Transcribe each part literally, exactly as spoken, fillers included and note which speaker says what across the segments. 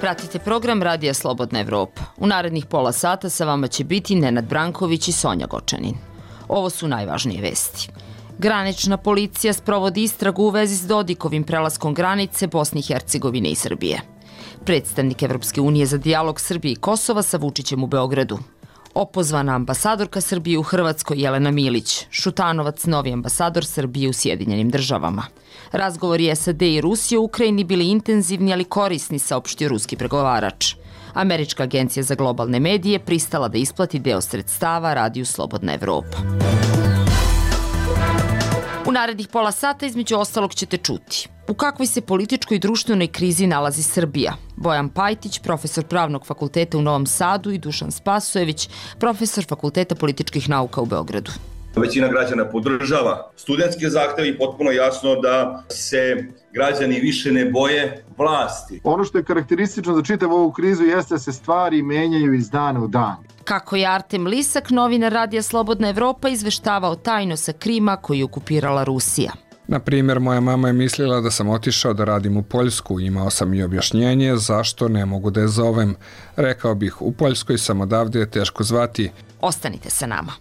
Speaker 1: Pratite program Radija Slobodna Evropa. U narednih pola sata sa vama će biti Nenad Branković i Sonja Gočanin. Ovo su najvažnije vesti. Granična policija sprovodi istragu u vezi s Dodikovim prelaskom granice Bosne i Hercegovine i Srbije. Predstavnik Evropske unije za dijalog Srbije i Kosova sa Vučićem u Beogradu. Opozvana ambasadorka Srbije u Hrvatskoj Jelena Milić. Šutanovac, novi ambasador Srbije u Sjedinjenim državama. Razgovori S A D i Rusije u Ukrajini bili intenzivni, ali korisni, saopštio ruski pregovarač. Američka agencija za globalne medije pristala da isplati deo sredstava Radiju Slobodna Evropa. U narednih pola sata između ostalog ćete čuti u kakvoj se političkoj i društvenoj krizi nalazi Srbija. Bojan Pajtić, profesor Pravnog fakulteta u Novom Sadu, i Dušan Spasojević, profesor Fakulteta političkih nauka u Beogradu.
Speaker 2: Većina građana podržava studentske zahteve i potpuno jasno da se građani više ne boje vlasti.
Speaker 3: Ono što je karakteristično za čitavu ovu krizu jeste da se stvari menjaju iz dana u dan.
Speaker 1: Kako je Artem Lisak, novinar Radija Slobodna Evropa, izveštavao tajno sa Krima koji je okupirala Rusija.
Speaker 4: Na primjer, moja mama je mislila da sam otišao da radim u Poljsku. Imao sam i objašnjenje zašto ne mogu da je zovem. Rekao bih, u Poljskoj sam, odavde je teško zvati.
Speaker 1: Ostanite sa nama.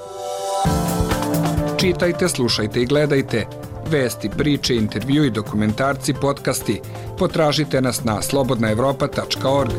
Speaker 4: Čitajte, slušajte i gledajte. Vesti, priče, intervju i dokumentarci, podcasti. Potražite nas na slobodna evropa tačka org.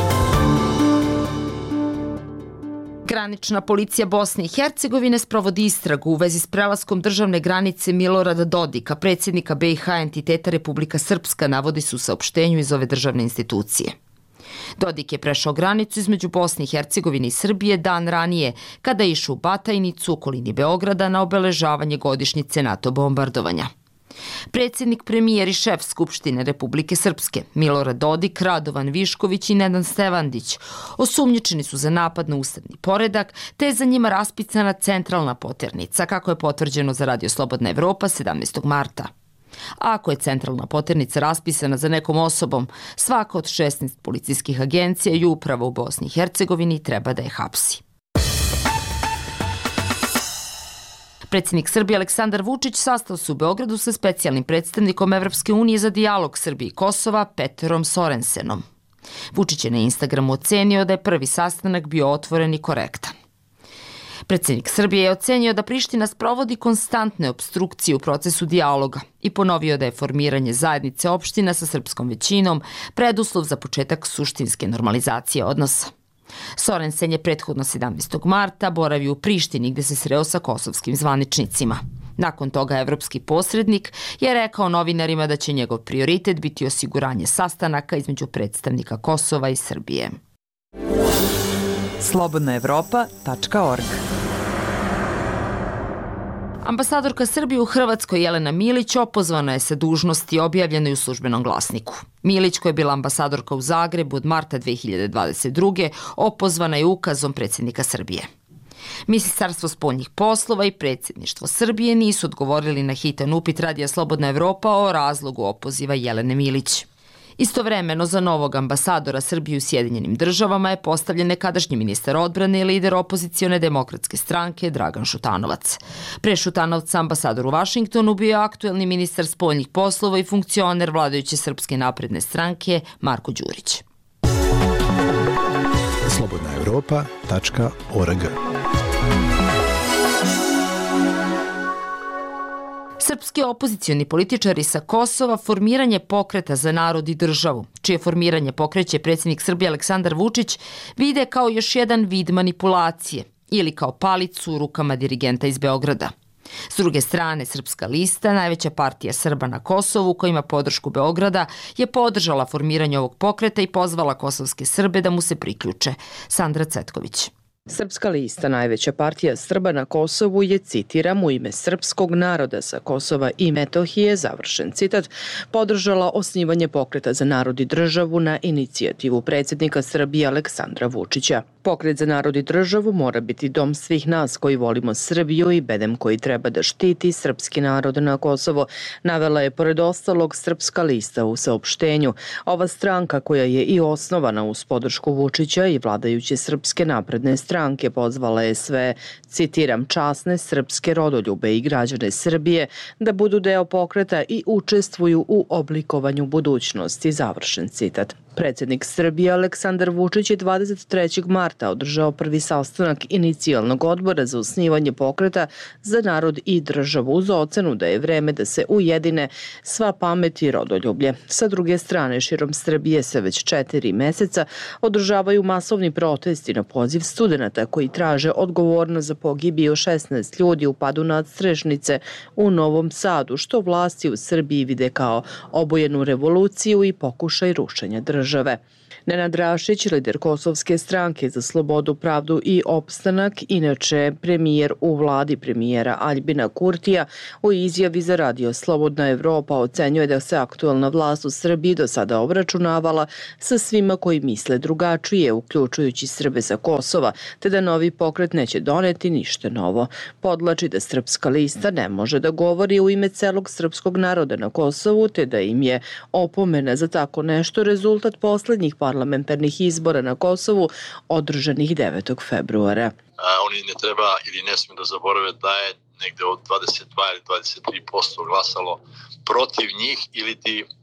Speaker 1: Granična policija Bosne i Hercegovine sprovodi istragu u vezi s prelaskom državne granice Milorada Dodika, predsjednika B i H entiteta Republika Srpska, navodi se u saopštenju iz ove državne institucije. Dodik je prešao granicu između Bosne i Hercegovine i Srbije dan ranije, kada je išao u Batajnicu, okolini Beograda, na obeležavanje godišnjice NATO bombardovanja. Predsjednik, premijer i šef Skupštine Republike Srpske, Milorad Dodik, Radovan Višković i Nenad Stevandić, osumnjičeni su za napad na ustavni poredak, te je za njima raspisana centralna poternica, kako je potvrđeno za Radio Slobodna Evropa sedamnaestog marta. A ako je centralna poternica raspisana za nekom osobom, svaka od šesnaest policijskih agencija i uprava u Bosni i Hercegovini treba da je hapsi. Predsjednik Srbije Aleksandar Vučić sastao se u Beogradu sa specijalnim predstavnikom Evropske unije za dijalog Srbije i Kosova Peterom Sorensenom. Vučić je na Instagramu ocenio da je prvi sastanak bio otvoren i korektan. Predsjednik Srbije je ocenio da Priština sprovodi konstantne opstrukcije u procesu dijaloga i ponovio da je formiranje zajednice opština sa srpskom većinom preduslov za početak suštinske normalizacije odnosa. Sorensen je prethodno sedamnaestog marta boravio u Prištini gde se sreo sa kosovskim zvaničnicima. Nakon toga evropski posrednik je rekao novinarima da će njegov prioritet biti osiguranje sastanaka između predstavnika Kosova i Srbije.
Speaker 5: slobodna evropa tačka org.
Speaker 1: Ambasadorka Srbije u Hrvatskoj Jelena Milić opozvana je sa dužnosti, objavljeno je u Službenom glasniku. Milić, koja je bila ambasadorka u Zagrebu od marta dve hiljade dvadeset druge. opozvana je ukazom predsjednika Srbije. Ministarstvo spoljnih poslova i predsjedništvo Srbije nisu odgovorili na hitan upit Radija Slobodna Evropa o razlogu opoziva Jelene Milić. Istovremeno za novog ambasadora Srbije u Sjedinjenim državama je postavljen nekadašnji ministar odbrane i lider opozicione demokratske stranke Dragan Šutanovac. Pre Šutanovca ambasador u Vašingtonu bio je aktuelni ministar spoljnih poslova i funkcioner vladajuće Srpske napredne stranke Marko Đurić.
Speaker 6: slobodna evropa tačka org.
Speaker 1: Srpski opozicioni političari sa Kosova formiranje Pokreta za narod i državu, čije formiranje pokreće predsjednik Srbije Aleksandar Vučić, vide kao još jedan vid manipulacije ili kao palicu u rukama dirigenta iz Beograda. S druge strane, Srpska lista, najveća partija Srba na Kosovu, koja ima podršku Beograda, je podržala formiranje ovog pokreta i pozvala kosovske Srbe da mu se priključe. Sandra Cetković.
Speaker 5: Srpska lista, najveća partija Srba na Kosovu, je, citiram, u ime srpskog naroda sa Kosova i Metohije, završen citat, podržala osnivanje Pokreta za narod i državu na inicijativu predsjednika Srbije Aleksandra Vučića. Pokret za narod i državu mora biti dom svih nas koji volimo Srbiju i bedem koji treba da štiti srpski narod na Kosovo, navela je pored ostalog Srpska lista u saopštenju. Ova stranka, koja je i osnovana uz podršku Vučića i vladajuće Srpske napredne stranke, pozvala je sve, citiram, časne srpske rodoljube i građane Srbije da budu deo pokreta i učestvuju u oblikovanju budućnosti, završen citat. Predsjednik Srbije Aleksandar Vučić je dvadeset trećeg marta održao prvi sastanak inicijalnog odbora za osnivanje pokreta za narod i državu uz ocenu da je vreme da se ujedine sva pamet i rodoljublje. Sa druge strane, širom Srbije se već četiri meseca održavaju masovni protesti na poziv studenata koji traže odgovornost za pogibiju šesnaest ljudi u padu nadstrešnice u Novom Sadu, što vlasti u Srbiji vide kao obojenu revoluciju i pokušaj rušenja države. države. Nenad Rašić, lider Kosovske stranke za slobodu, pravdu i opstanak, inače premijer u vladi premijera Aljbina Kurtija, u izjavi za radio Slobodna Evropa ocenjuje da se aktualna vlast u Srbiji do sada obračunavala sa svima koji misle drugačije, uključujući Srbe sa Kosova, te da novi pokret neće doneti ništa novo. Podlači da Srpska lista ne može da govori u ime celog srpskog naroda na Kosovu, te da im je opomena za tako nešto rezultat poslednjih parlamentarnih izbora na Kosovu održanih devetog februara.
Speaker 7: A, oni ne treba ili ne smiju da zaborave da je negde od dvadeset dva ili dvadeset tri posto glasalo protiv njih ili ti e,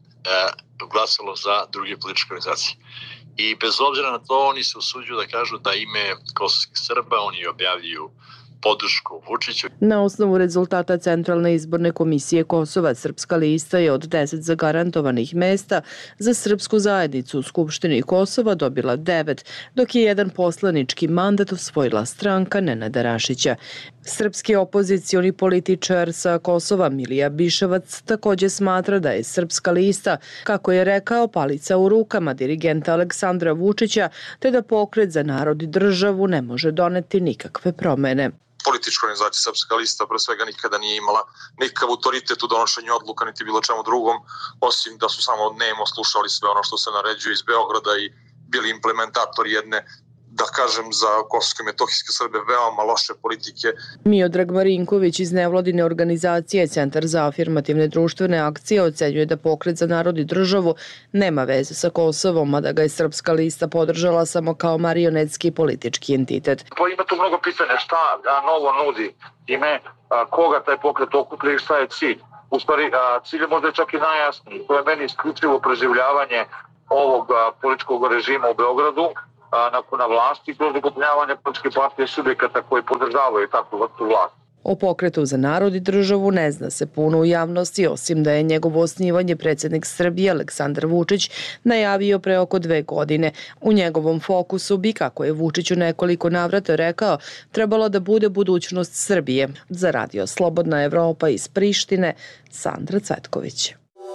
Speaker 7: glasalo za druge političke organizacije. I bez obzira na to oni se usuđuju da kažu da ime kosovskih Srba oni objavljuju podršku Vučiću.
Speaker 5: Na osnovu rezultata Centralne izborne komisije Kosova, Srpska lista je od deset zagarantovanih mesta za srpsku zajednicu u Skupštini Kosova dobila devet, dok je jedan poslanički mandat osvojila stranka Nenada Rašića. Srpski opozicioni političar sa Kosova Milija Biševac takođe smatra da je Srpska lista, kako je rekao, palica u rukama dirigenta Aleksandra Vučića, te da pokret za narod i državu ne može doneti nikakve promene.
Speaker 8: Politička organizacija Srpska lista pre svega nikada nije imala nikakav autoritet u donošenju odluka niti bilo čemu drugom, osim da su samo nemo slušali sve ono što se naređuje iz Beograda i bili implementatori jedne, da kažem, za kosovske metohijske Srbe veoma loše politike.
Speaker 5: Miodrag Marinković iz nevladine organizacije Centar za afirmativne društvene akcije ocenjuje da pokret za narod i državu nema veze sa Kosovom, a da ga je Srpska lista podržala samo kao marionetski politički entitet.
Speaker 9: Pa ima tu mnogo pitanja šta novo nudi ime, koga taj pokret okuplja i šta je cilj. U stvari, cilj je možda čak i najjasniji. To je meni isključivo preživljavanje ovog političkog režima u Beogradu Na, na vlasti kroz okupljavanje političke partije subjekata koji podržavaju takvu vrstu vlasti.
Speaker 5: O pokretu za narod i državu ne zna se puno u javnosti, osim da je njegovo osnivanje predsjednik Srbije Aleksandar Vučić najavio pre oko dve godine. U njegovom fokusu bi, kako je Vučić u nekoliko navrata rekao, trebalo da bude budućnost Srbije. Za radio Slobodna Evropa iz Prištine, Sandra Cvetković.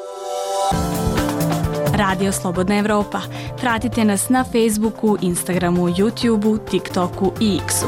Speaker 10: Radio Slobodna Evropa. Pratite nas na Facebooku, Instagramu, YouTubeu, TikToku i X-u.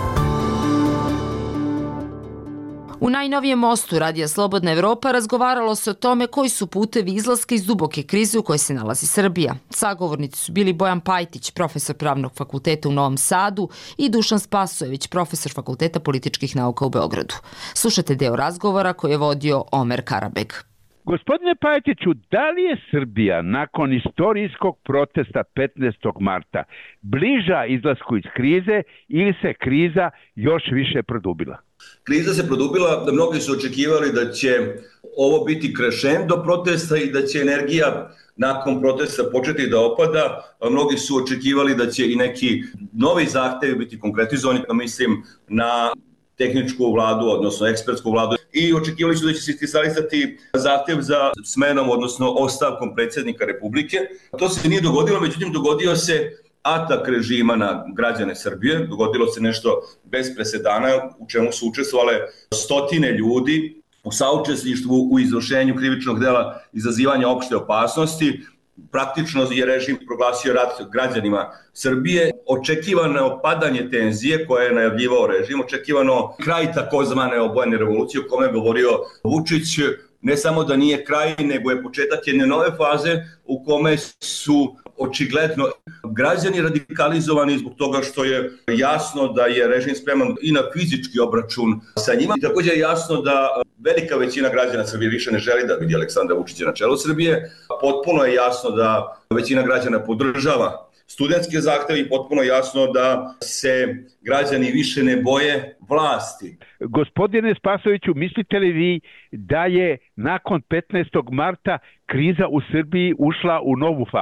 Speaker 1: U najnovijem mostu Radija Slobodna Evropa razgovaralo se o tome koji su putevi izlaska iz duboke krize u kojoj se nalazi Srbija. Sagovornici su bili Bojan Pajtić, profesor Pravnog fakulteta u Novom Sadu, i Dušan Spasojević, profesor Fakulteta političkih nauka u Beogradu. Slušajte deo razgovora koji je vodio Omer Karabeg.
Speaker 11: Gospodine Pajtiću, da li je Srbija nakon istorijskog protesta petnaestog marta bliža izlasku iz krize ili se kriza još više produbila?
Speaker 2: Kriza se produbila, da mnogi su očekivali da će ovo biti krešendo protesta i da će energija nakon protesta početi da opada. Mnogi su očekivali da će i neki novi zahtevi biti konkretizovani, mislim na tehničku vladu, odnosno ekspertsku vladu, i očekivali su da će se iskristalisati zahtev za smenom, odnosno ostavkom predsjednika Republike. To se nije dogodilo, međutim dogodio se atak režima na građane Srbije, dogodilo se nešto bez presedana u čemu su učestvovale stotine ljudi u saučesništvu u izvršenju krivičnog dela izazivanja opšte opasnosti. Praktično je režim proglasio rat građanima Srbije, očekivano opadanje tenzije koje je najavljivao režim, očekivano kraj takozvane obojene revolucije o kome je govorio Vučić, ne samo da nije kraj, nego je početak jedne nove faze u kome su očigledno građani radikalizovani zbog toga što je jasno da je režim spreman i na fizički obračun sa njima. I također je jasno da velika većina građana Srbije više ne želi da vidi Aleksandra Vučića na čelu Srbije. Potpuno je jasno da većina građana podržava studentske zahteve i potpuno jasno da se građani više ne boje vlasti.
Speaker 11: Gospodine Spasoviću, mislite li vi da je nakon petnaestog marta kriza u Srbiji ušla u novu fazu?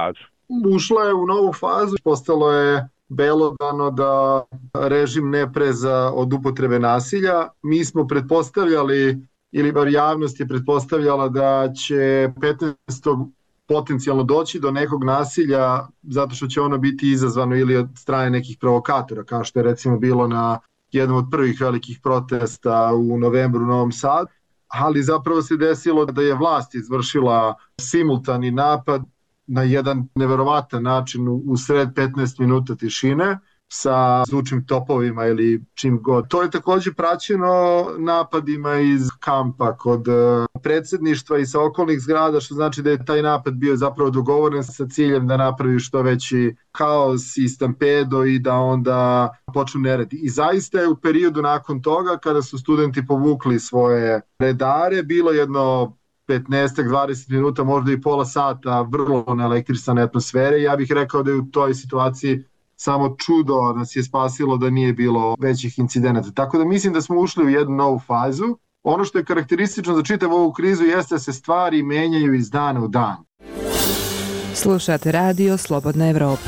Speaker 3: ušla je u novu fazu, postalo je belodano da režim ne preza od upotrebe nasilja. Mi smo pretpostavljali, ili bar javnost je pretpostavljala da će petnaestog potencijalno doći do nekog nasilja zato što će ono biti izazvano ili od strane nekih provokatora, kao što je recimo bilo na jednom od prvih velikih protesta u novembru u Novom Sadu, ali zapravo se desilo da je vlast izvršila simultani napad na jedan neverovatan način u sred petnaest minuta tišine sa zvučnim topovima ili čim god. To je takođe praćeno napadima iz kampa kod predsjedništva i sa okolnih zgrada, što znači da je taj napad bio zapravo dogovoren sa ciljem da napravi što veći haos i stampedo i da onda počnu neredi. I zaista je u periodu nakon toga, kada su studenti povukli svoje redare, bilo jedno petnaest do dvadeset minuta, možda i pola sata vrlo naelektrisane atmosfere. Ja bih rekao da je u toj situaciji samo čudo nas je spasilo da nije bilo većih incidenata. Tako da mislim da smo ušli u jednu novu fazu. Ono što je karakteristično za čitavu ovu krizu jeste da se stvari menjaju iz dana u dan.
Speaker 12: Slušate radio Slobodna Evropa.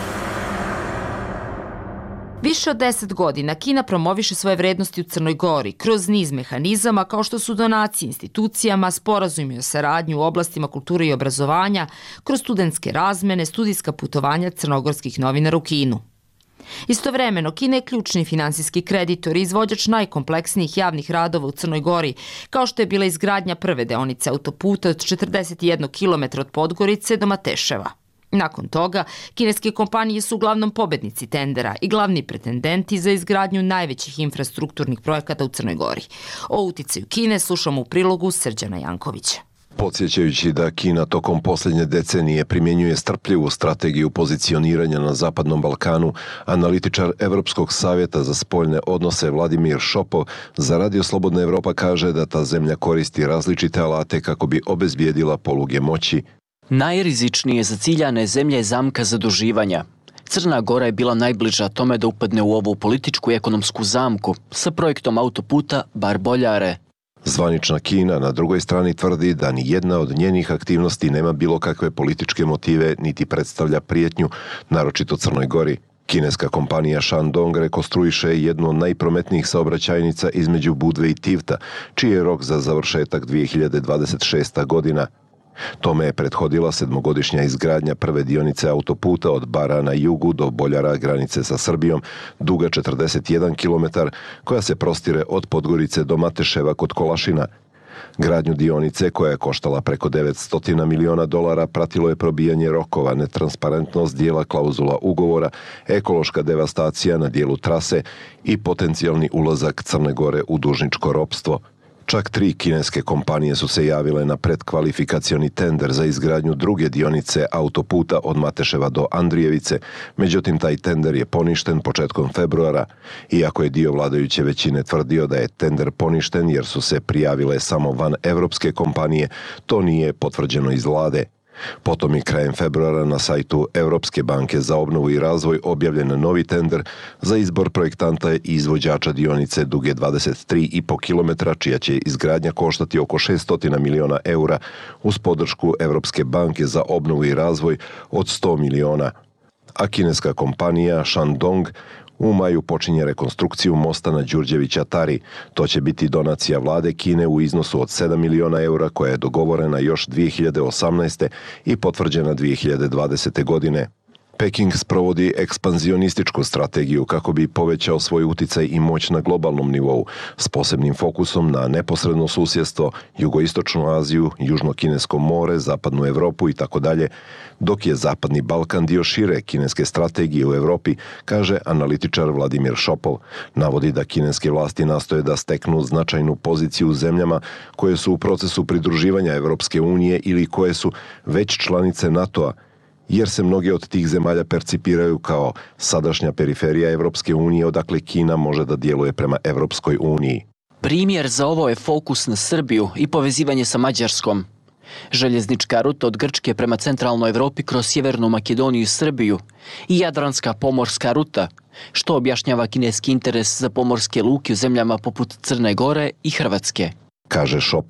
Speaker 1: Više od deset godina Kina promoviše svoje vrednosti u Crnoj Gori kroz niz mehanizama kao što su donacije institucijama, sporazumi o saradnji u oblastima kulture i obrazovanja, kroz studentske razmene, studijska putovanja crnogorskih novinara u Kinu. Istovremeno, Kina je ključni finansijski kreditor i izvođač najkompleksnijih javnih radova u Crnoj Gori, kao što je bila izgradnja prve deonice autoputa od četrdeset jedan kilometra od Podgorice do Mateševa. Nakon toga, kineske kompanije su uglavnom pobednici tendera i glavni pretendenti za izgradnju najvećih infrastrukturnih projekata u Crnoj Gori. O uticaju Kine slušamo u prilogu Srđana Jankovića.
Speaker 13: Podsjećajući da Kina tokom posljednje decenije primjenjuje strpljivu strategiju pozicioniranja na Zapadnom Balkanu, analitičar Evropskog savjeta za spoljne odnose Vladimir Šopov za Radio Slobodna Evropa kaže da ta zemlja koristi različite alate kako bi obezbijedila poluge moći.
Speaker 14: Najrizičnije za ciljane zemlje je zamka zaduživanja. Crna Gora je bila najbliža tome da upadne u ovu političku i ekonomsku zamku sa projektom autoputa Bar-Boljare.
Speaker 13: Zvanična Kina na drugoj strani tvrdi da ni jedna od njenih aktivnosti nema bilo kakve političke motive niti predstavlja prijetnju, naročito Crnoj Gori. Kineska kompanija Shandong rekonstruiše jednu od najprometnijih saobraćajnica između Budve i Tivta, čiji je rok za završetak dvije hiljade dvadeset šesta. godina. Tome je prethodila sedmogodišnja izgradnja prve dionice autoputa od Bara na jugu do Boljara, granice sa Srbijom, duga četrdeset jedan kilometar, koja se prostire od Podgorice do Mateševa kod Kolašina. Gradnju dionice, koja je koštala preko devetsto miliona dolara, pratilo je probijanje rokova, netransparentnost dijela klauzula ugovora, ekološka devastacija na dijelu trase i potencijalni ulazak Crne Gore u dužničko ropstvo. Čak tri kineske kompanije su se javile na predkvalifikacioni tender za izgradnju druge dionice autoputa od Mateševa do Andrijevice, međutim taj tender je poništen početkom februara, iako je dio vladajuće većine tvrdio da je tender poništen jer su se prijavile samo van evropske kompanije, to nije potvrđeno iz vlade. Potom je krajem februara na sajtu Evropske banke za obnovu i razvoj objavljen novi tender za izbor projektanta i izvođača dionice duge dvadeset tri i po kilometra, čija će izgradnja koštati oko šesto miliona eura uz podršku Evropske banke za obnovu i razvoj od sto miliona. A kineska kompanija Shandong u maju počinje rekonstrukciju mosta na Đurđevića Tari. To će biti donacija vlade Kine u iznosu od sedam miliona eura koja je dogovorena još dvije hiljade osamnaeste. i potvrđena dvije hiljade dvadesete. godine. Peking sprovodi ekspanzionističku strategiju kako bi povećao svoj uticaj i moć na globalnom nivou, s posebnim fokusom na neposredno susjedstvo, jugoistočnu Aziju, južno-kinesko more, zapadnu Evropu i tako dalje, dok je Zapadni Balkan dio šire kineske strategije u Evropi, kaže analitičar Vladimir Šopov. Navodi da kineske vlasti nastoje da steknu značajnu poziciju u zemljama koje su u procesu pridruživanja Evropske unije ili koje su već članice NATO-a, jer se mnoge od tih zemalja percipiraju kao sadašnja periferija Evropske unije odakle Kina može da djeluje prema Evropskoj uniji.
Speaker 14: Primjer za ovo je fokus na Srbiju i povezivanje sa Mađarskom. Željeznička ruta od Grčke prema centralnoj Evropi kroz Sjevernu Makedoniju i Srbiju i Jadranska pomorska ruta, što objašnjava kineski interes za pomorske luke u zemljama poput Crne Gore i Hrvatske.
Speaker 13: Kaže Šopov.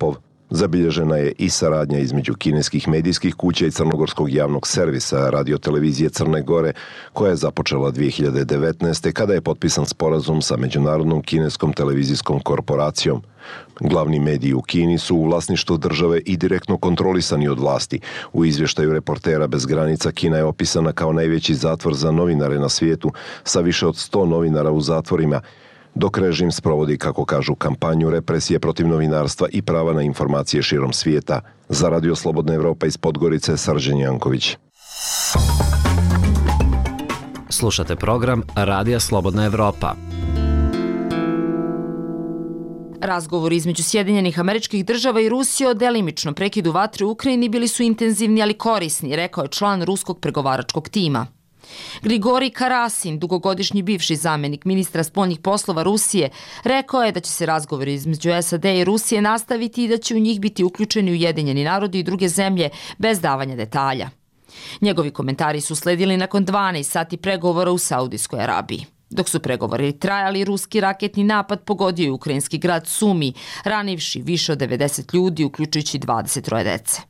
Speaker 13: Zabilježena je i saradnja između kineskih medijskih kuća i crnogorskog javnog servisa radiotelevizije Crne Gore, koja je započela dvije hiljade devetnaeste. kada je potpisan sporazum sa Međunarodnom kineskom televizijskom korporacijom. Glavni mediji u Kini su u vlasništvu države i direktno kontrolisani od vlasti. U izvještaju Reportera bez granica Kina je opisana kao najveći zatvor za novinare na svijetu, sa više od sto novinara u zatvorima, dok režim sprovodi, kako kažu, kampanju represije protiv novinarstva i prava na informacije širom svijeta. Za Radio Slobodna Evropa iz Podgorice, Srđan Janković.
Speaker 15: Slušate program Radija Slobodna Evropa.
Speaker 1: Razgovori između Sjedinjenih Američkih Država i Rusije o delimičnom prekidu vatre u Ukrajini bili su intenzivni, ali korisni, rekao je član ruskog pregovaračkog tima. Grigorij Karasin, dugogodišnji bivši zamenik ministra spoljnih poslova Rusije, rekao je da će se razgovori između S A D i Rusije nastaviti i da će u njih biti uključeni Ujedinjeni narodi i druge zemlje bez davanja detalja. Njegovi komentari su sledili nakon dvanaest sati pregovora u Saudijskoj Arabiji. Dok su pregovori trajali, ruski raketni napad pogodio je ukrajinski grad Sumi, ranivši više od devedeset ljudi, uključujući dvadeset troje dece.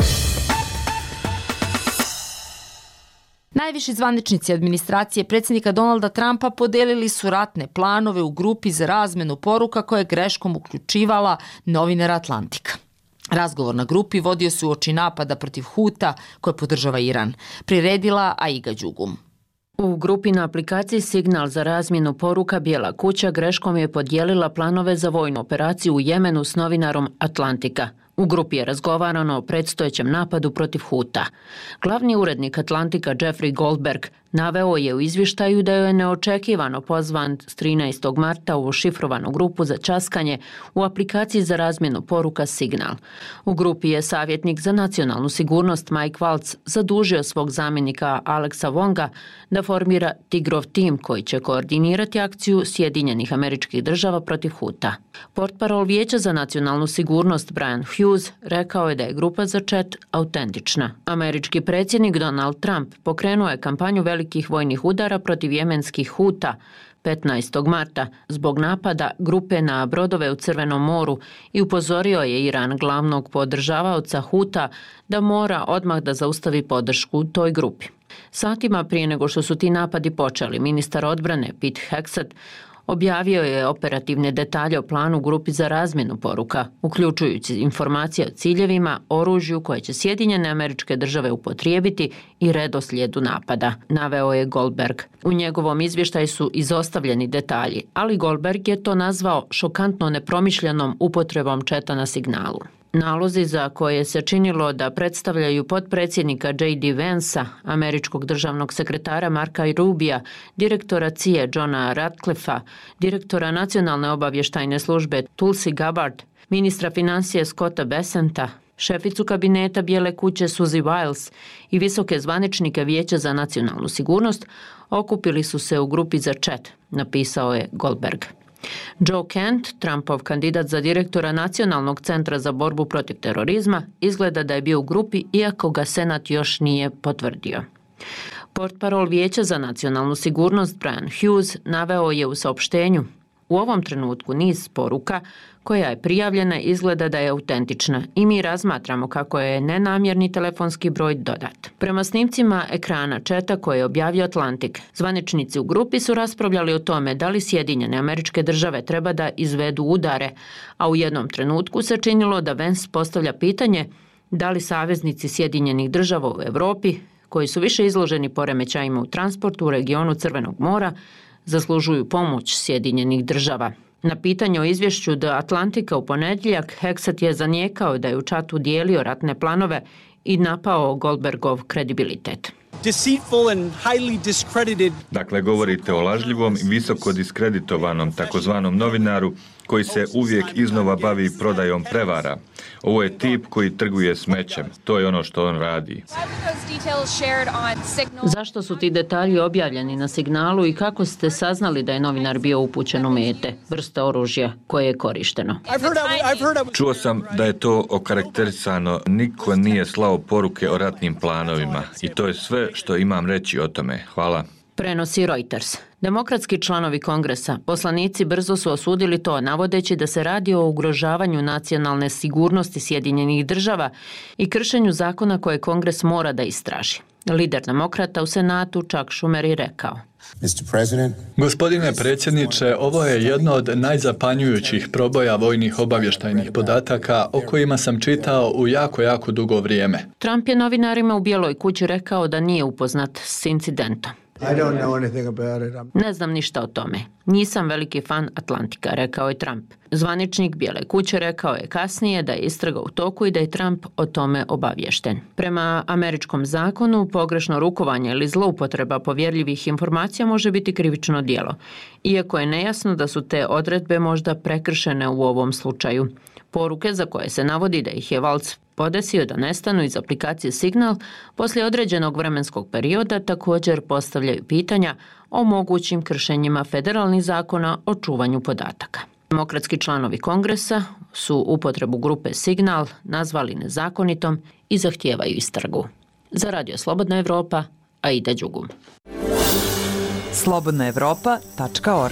Speaker 1: Najviši zvaničnici administracije predsjednika Donalda Trumpa podelili su ratne planove u grupi za razmenu poruka koja je greškom uključivala novinara Atlantika. Razgovor na grupi vodio se uoči napada protiv Huta koje podržava Iran, priredila Aiga Đugum.
Speaker 16: U grupi na aplikaciji Signal za razmjenu poruka Bijela kuća greškom je podijelila planove za vojnu operaciju u Jemenu s novinarom Atlantika. U grupi je razgovarano o predstojećem napadu protiv Huta. Glavni urednik Atlantika Jeffrey Goldberg naveo je u izvještaju da je neočekivano pozvan s trinaestog marta u šifrovanu grupu za časkanje u aplikaciji za razmjenu poruka Signal. U grupi je savjetnik za nacionalnu sigurnost Mike Waltz zadužio svog zamjenika Alexa Wonga da formira Tigrov tim koji će koordinirati akciju Sjedinjenih Američkih Država protiv Huta. Portparol Vijeća za nacionalnu sigurnost Brian Hughes rekao je da je grupa za chat autentična. Američki predsjednik Donald Trump pokrenuo je kampanju velikih vojnih udara protiv jemenskih Huta petnaestog marta zbog napada grupe na brodove u Crvenom moru i upozorio je Iran, glavnog podržavaoca Huta, da mora odmah da zaustavi podršku toj grupi. Satima prije nego što su ti napadi počeli, ministar odbrane Pete Hegseth objavio je operativne detalje o planu grupi za razmjenu poruka, uključujući informacije o ciljevima, oružju koje će Sjedinjene Američke Države upotrijebiti i redoslijedu napada, naveo je Goldberg. U njegovom izvještaju su izostavljeni detalji, ali Goldberg je to nazvao šokantno nepromišljenom upotrebom četa na signalu. Nalozi za koje se činilo da predstavljaju potpredsjednika J D Vansa, američkog državnog sekretara Marka Rubija, direktora C I A Johna Ratcliffa, direktora nacionalne obavještajne službe Tulsi Gabbard, ministra financije Scotta Bessenta, šeficu kabineta Bijele kuće Suzy Wiles i visoke zvaničnike Vijeća za nacionalnu sigurnost okupili su se u grupi za chat, napisao je Goldberg. Joe Kent, Trumpov kandidat za direktora Nacionalnog centra za borbu protiv terorizma, izgleda da je bio u grupi iako ga Senat još nije potvrdio. Portparol Vijeća za nacionalnu sigurnost Brian Hughes naveo je u saopštenju: u ovom trenutku niz poruka koja je prijavljena izgleda da je autentična i mi razmatramo kako je nenamjerni telefonski broj dodat. Prema snimcima ekrana četa koje je objavio Atlantik, zvaničnici u grupi su raspravljali o tome da li Sjedinjene Američke Države treba da izvedu udare, a u jednom trenutku se činilo da Vance postavlja pitanje da li saveznici Sjedinjenih Država u Evropi, koji su više izloženi poremećajima u transportu u regionu Crvenog mora, zaslužuju pomoć Sjedinjenih Država. Na pitanje o izvješću The Atlantika u ponedjeljak, Hegseth je zanijekao da je u čatu dijelio ratne planove i napao Goldbergov kredibilitet.
Speaker 17: Dakle, govorite o lažljivom i visoko diskreditovanom takozvanom novinaru koji se uvijek iznova bavi prodajom prevara. Ovo je tip koji trguje smećem. To je ono što on radi.
Speaker 16: Zašto su ti detalji objavljeni na signalu i kako ste saznali da je novinar bio upućen u mete, vrsta oružja koje je korišteno?
Speaker 17: Čuo sam da je to okarakterisano. Niko nije slao poruke o ratnim planovima i to je sve što imam reći o tome. Hvala.
Speaker 16: Prenosi Reuters. Demokratski članovi Kongresa, poslanici brzo su osudili to, navodeći da se radi o ugrožavanju nacionalne sigurnosti Sjedinjenih država i kršenju zakona koje Kongres mora da istraži. Lider demokrata u Senatu Chuck Schumer je rekao:
Speaker 18: Gospodine predsjedniče, ovo je jedno od najzapanjujućih proboja vojnih obavještajnih podataka o kojima sam čitao u jako, jako dugo vrijeme.
Speaker 16: Trump je novinarima u Bijeloj kući rekao da nije upoznat s incidentom. Ne znam ništa o tome. Nisam veliki fan Atlantika, rekao je Trump. Zvaničnik Bijele kuće rekao je kasnije da je istraga u toku i da je Trump o tome obaviješten. Prema američkom zakonu, pogrešno rukovanje ili zloupotreba povjerljivih informacija može biti krivično djelo, iako je nejasno da su te odredbe možda prekršene u ovom slučaju. Poruke za koje se navodi da ih je Waltz podesio da nestanu iz aplikacije Signal poslije određenog vremenskog perioda također postavljaju pitanja o mogućim kršenjima federalnih zakona o čuvanju podataka. Demokratski članovi Kongresa su upotrebu grupe Signal nazvali nezakonitom i zahtijevaju istragu. Za Radio Slobodna Evropa, Aida Đugum.
Speaker 12: slobodna evropa tačka org.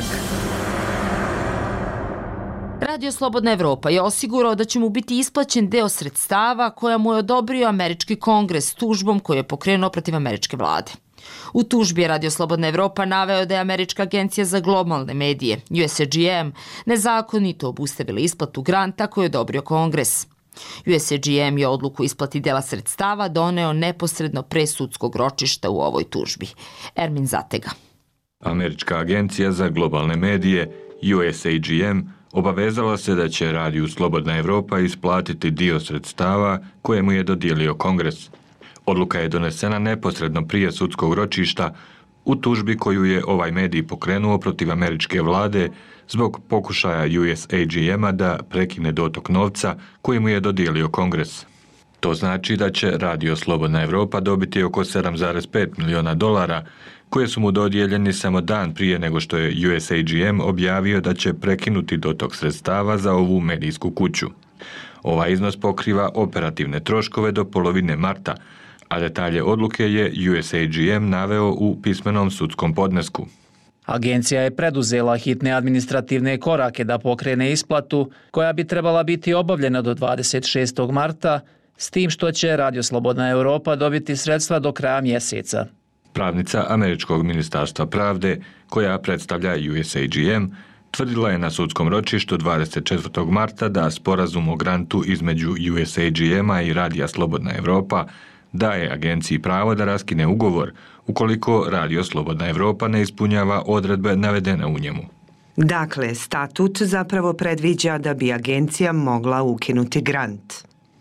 Speaker 1: Radio Slobodna Evropa je osigurao da će mu biti isplaćen deo sredstava koja mu je odobrio Američki kongres tužbom koju je pokrenuo protiv američke vlade. U tužbi je Radio Slobodna Evropa naveo da je Američka agencija za globalne medije, U S A G M, nezakonito obustavila isplatu granta koju je odobrio kongres. U S A G M je odluku isplati dela sredstava doneo neposredno pre sudskog ročišta u ovoj tužbi. Ermin Zatega.
Speaker 17: Američka agencija za globalne medije, U S A G M, obavezala se da će Radiju Slobodna Evropa isplatiti dio sredstava koje mu je dodijelio Kongres. Odluka je donesena neposredno prije sudskog ročišta u tužbi koju je ovaj medij pokrenuo protiv američke vlade zbog pokušaja U S A G M-a da prekine dotok novca koji mu je dodijelio Kongres. To znači da će Radio Slobodna Evropa dobiti oko sedam zarez pet miliona dolara koje su mu dodijeljeni samo dan prije nego što je U S A G M objavio da će prekinuti dotok sredstava za ovu medijsku kuću. Ovaj iznos pokriva operativne troškove do polovine marta, a detalje odluke je U S A G M naveo u pismenom sudskom podnesku.
Speaker 19: Agencija je preduzela hitne administrativne korake da pokrene isplatu koja bi trebala biti obavljena do dvadeset šestog marta, s tim što će Radio Slobodna Evropa dobiti sredstva do kraja mjeseca.
Speaker 17: Pravnica Američkog ministarstva pravde, koja predstavlja U S A G M, tvrdila je na sudskom ročištu dvadeset četvrtog marta da sporazum o grantu između U S A G M-a i Radija Slobodna Evropa daje agenciji pravo da raskine ugovor ukoliko Radio Slobodna Evropa ne ispunjava odredbe navedene u njemu.
Speaker 20: Dakle, statut zapravo predviđa da bi agencija mogla ukinuti grant.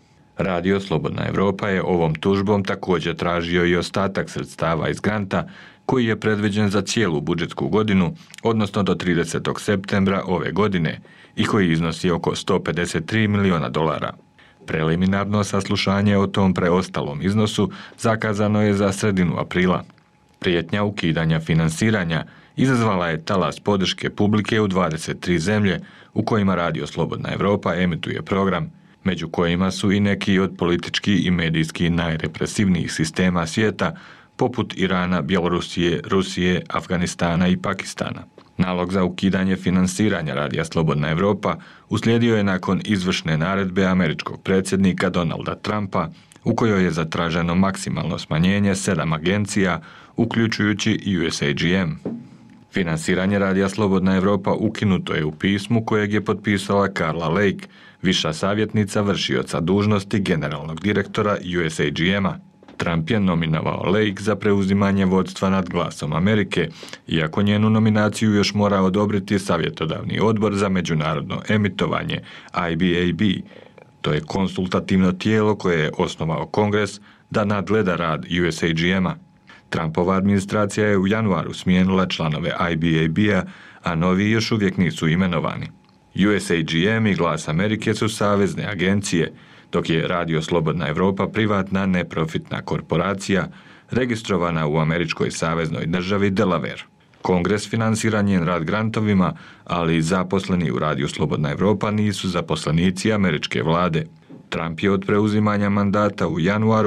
Speaker 17: Radio Slobodna Evropa je ovom tužbom također tražio i ostatak sredstava iz granta koji je predviđen za cijelu budžetsku godinu, odnosno do tridesetog septembra ove godine i koji iznosi oko sto pedeset tri miliona dolara. Preliminarno saslušanje o tom preostalom iznosu zakazano je za sredinu aprila. Prijetnja ukidanja finansiranja izazvala je talas podrške publike u dvadeset tri zemlje u kojima Radio Slobodna Evropa emituje program, među kojima su i neki od politički i medijski najrepresivnijih sistema svijeta, poput Irana, Bjelorusije, Rusije, Afganistana i Pakistana. Nalog za ukidanje finansiranja Radija Slobodna Evropa uslijedio je nakon izvršne naredbe američkog predsjednika Donalda Trumpa, u kojoj je zatraženo maksimalno smanjenje sedam agencija, uključujući i U S A G M. Finansiranje Radija Slobodna Evropa ukinuto je u pismu kojeg je potpisala Carla Lake, viša savjetnica vršioca dužnosti generalnog direktora U S A G M-a. Trump je nominovao Lake za preuzimanje vodstva nad Glasom Amerike, iako njenu nominaciju još mora odobriti savjetodavni odbor za međunarodno emitovanje I B A B. To je konsultativno tijelo koje je osnovao Kongres da nadgleda rad U S A G M-a. Trumpova administracija je u januaru smijenila članove I B A B-a, a novi još uvijek nisu imenovani. U S A G M i Glas Amerike su savezne agencije, dok je Radio Slobodna Evropa privatna neprofitna korporacija registrovana u američkoj saveznoj državi Delaware. Kongres finansira njen rad grantovima, ali zaposleni u Radiju Slobodna Evropa nisu zaposlenici američke vlade. Trump je od preuzimanja mandata u januaru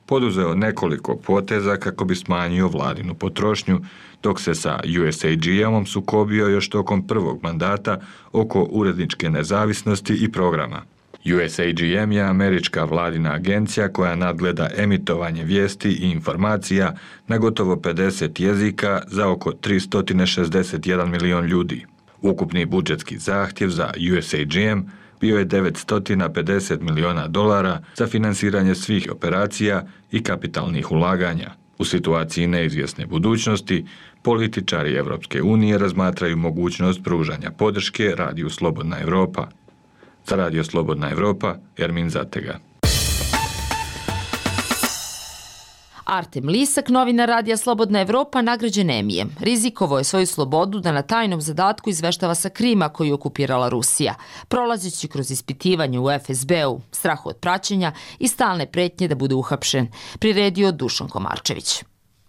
Speaker 17: poduzeo nekoliko poteza kako bi smanjio vladinu potrošnju, dok se sa U S A G M-om sukobio još tokom prvog mandata oko uredničke nezavisnosti i programa. U S A G M je američka vladina agencija koja nadgleda emitovanje vijesti i informacija na gotovo pedeset jezika za oko tristo šezdeset jedan milion ljudi. Ukupni budžetski zahtjev za U S A G M bio je devetsto pedeset miliona dolara za finansiranje svih operacija i kapitalnih ulaganja. U situaciji neizvjesne budućnosti, političari Evropske unije razmatraju mogućnost pružanja podrške Radiju Slobodna Evropa. Za Radio Slobodna Evropa, Ermin Zatega.
Speaker 1: Artem Lisak, novinar Radija Slobodna Evropa, nagrađen Emijem. Rizikovao je svoju slobodu da na tajnom zadatku izveštava sa Krima koji je okupirala Rusija, prolazeći kroz ispitivanje u F S B-u, strahu od praćenja i stalne pretnje da bude uhapšen, priredio Dušan Komarčević.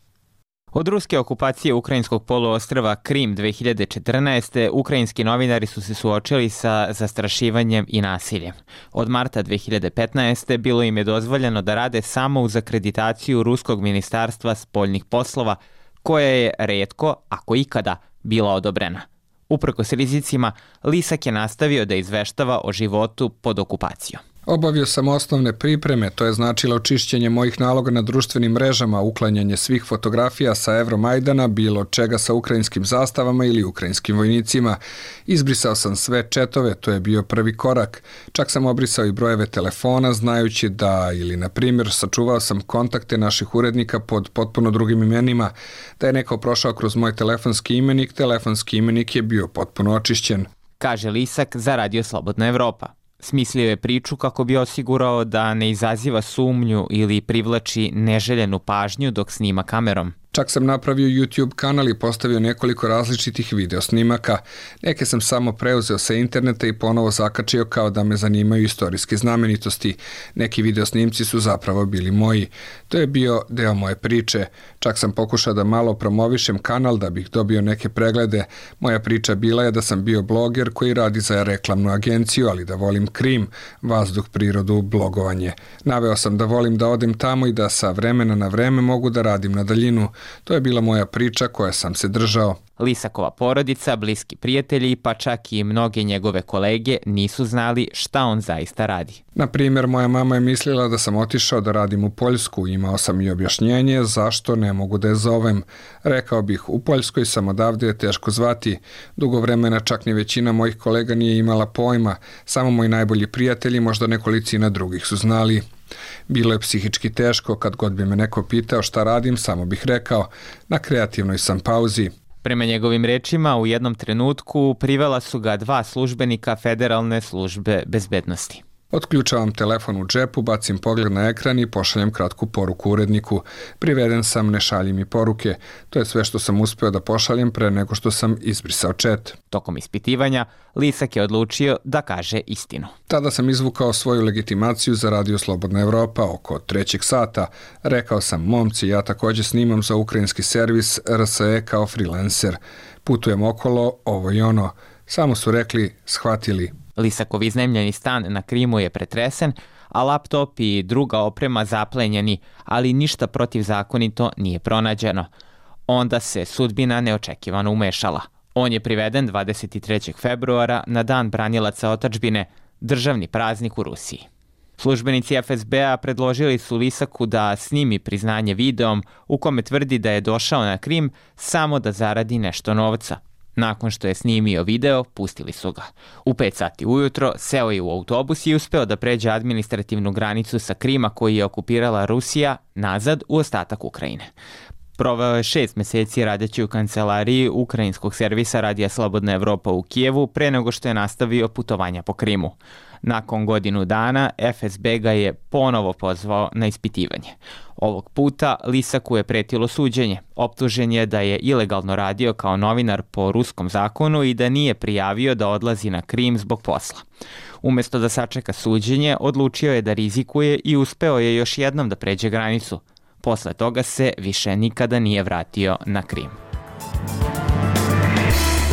Speaker 21: Od ruske okupacije ukrajinskog poluostrva Krim dve hiljade četrnaeste. ukrajinski novinari su se suočili sa zastrašivanjem i nasiljem. Od marta dve hiljade petnaeste. bilo im je dozvoljeno da rade samo uz akreditaciju Ruskog ministarstva spoljnih poslova, koja je retko, ako ikada, bila odobrena. Uprkos rizicima, Lisak je nastavio da izveštava o životu pod okupacijom.
Speaker 4: Obavio sam osnovne pripreme, to je značilo čišćenje mojih naloga na društvenim mrežama, uklanjanje svih fotografija sa Evromajdana, bilo čega sa ukrajinskim zastavama ili ukrajinskim vojnicima. Izbrisao sam sve četove, to je bio prvi korak. Čak sam obrisao i brojeve telefona, znajući da, ili na primjer, sačuvao sam kontakte naših urednika pod potpuno drugim imenima. Da je neko prošao kroz moj telefonski imenik, telefonski imenik je bio potpuno očišćen.
Speaker 21: Kaže Lisak za Radio Slobodna Evropa. Smislio je priču kako bi osigurao da ne izaziva sumnju ili privlači neželjenu pažnju dok snima kamerom.
Speaker 4: Čak sam napravio YouTube kanal i postavio nekoliko različitih video snimaka. Neke sam samo preuzeo sa interneta i ponovo zakačio kao da me zanimaju istorijske znamenitosti. Neki video snimci su zapravo bili moji. To je bio deo moje priče. Čak sam pokušao da malo promovišem kanal da bih dobio neke preglede. Moja priča bila je da sam bio bloger koji radi za reklamnu agenciju, ali da volim Krim, vazduh, prirodu, blogovanje. Naveo sam da volim da odem tamo i da sa vremena na vreme mogu da radim na daljinu. To je bila moja priča koja sam se držao.
Speaker 21: Lisakova porodica, bliski prijatelji, pa čak i mnoge njegove kolege nisu znali šta on zaista radi.
Speaker 4: Na primjer, moja mama je mislila da sam otišao da radim u Poljsku. Imao sam i objašnjenje zašto ne mogu da je zovem. Rekao bih, u Poljskoj sam, odavde je teško zvati. Dugo vremena čak ni većina mojih kolega nije imala pojma. Samo moji najbolji prijatelji, možda nekolicina drugih su znali. Bilo je psihički teško, kad god bi me neko pitao šta radim, samo bih rekao, na kreativnoj sam pauzi.
Speaker 21: Prema njegovim rečima, u jednom trenutku privela su ga dva službenika Federalne službe bezbednosti.
Speaker 4: Otključavam telefon u džepu, bacim pogled na ekran i pošaljem kratku poruku uredniku. Priveden sam, ne šalji mi poruke. To je sve što sam uspeo da pošaljem pre nego što sam izbrisao chat.
Speaker 21: Tokom ispitivanja, Lisak je odlučio da kaže istinu.
Speaker 4: Tada sam izvukao svoju legitimaciju za Radio Slobodna Evropa oko trećeg sata. Rekao sam, momci, ja također snimam za ukrajinski servis R S E kao freelancer. Putujem okolo, ovo i ono. Samo su rekli, shvatili.
Speaker 21: Lisakov iznajmljeni stan na Krimu je pretresen, a laptop i druga oprema zaplenjeni, ali ništa protivzakonito nije pronađeno. Onda se sudbina neočekivano umešala. On je priveden dvadeset trećeg februara na Dan branilaca otadžbine, državni praznik u Rusiji. Službenici F S B-a predložili su Lisaku da snimi priznanje videom u kome tvrdi da je došao na Krim samo da zaradi nešto novca. Nakon što je snimio video, pustili su ga. U pet sati ujutro seo je u autobus i uspeo da pređe administrativnu granicu sa Krima koji je okupirala Rusija nazad u ostatak Ukrajine. Proveo je šest meseci radeći u kancelariji ukrajinskog servisa Radija Slobodna Evropa u Kijevu pre nego što je nastavio putovanja po Krimu. Nakon godinu dana F S B ga je ponovo pozvao na ispitivanje. Ovog puta Lisaku je pretilo suđenje. Optužen je da je ilegalno radio kao novinar po ruskom zakonu i da nije prijavio da odlazi na Krim zbog posla. Umjesto da sačeka suđenje, odlučio je da rizikuje i uspeo je još jednom da pređe granicu. Posle toga se više nikada nije vratio na Krim.
Speaker 1: To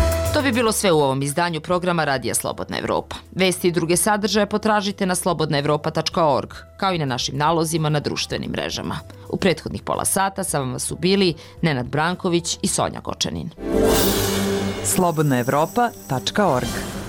Speaker 1: bi bilo sve u ovom izdanju programa Radija Slobodna Evropa. Vesti i druge sadržaje potražite na slobodna evropa tačka org, kao i na našim nalozima na društvenim mrežama. U prethodnih pola sata sa vama su bili Nenad Branković i Sonja Gočanin.
Speaker 12: slobodna evropa tačka org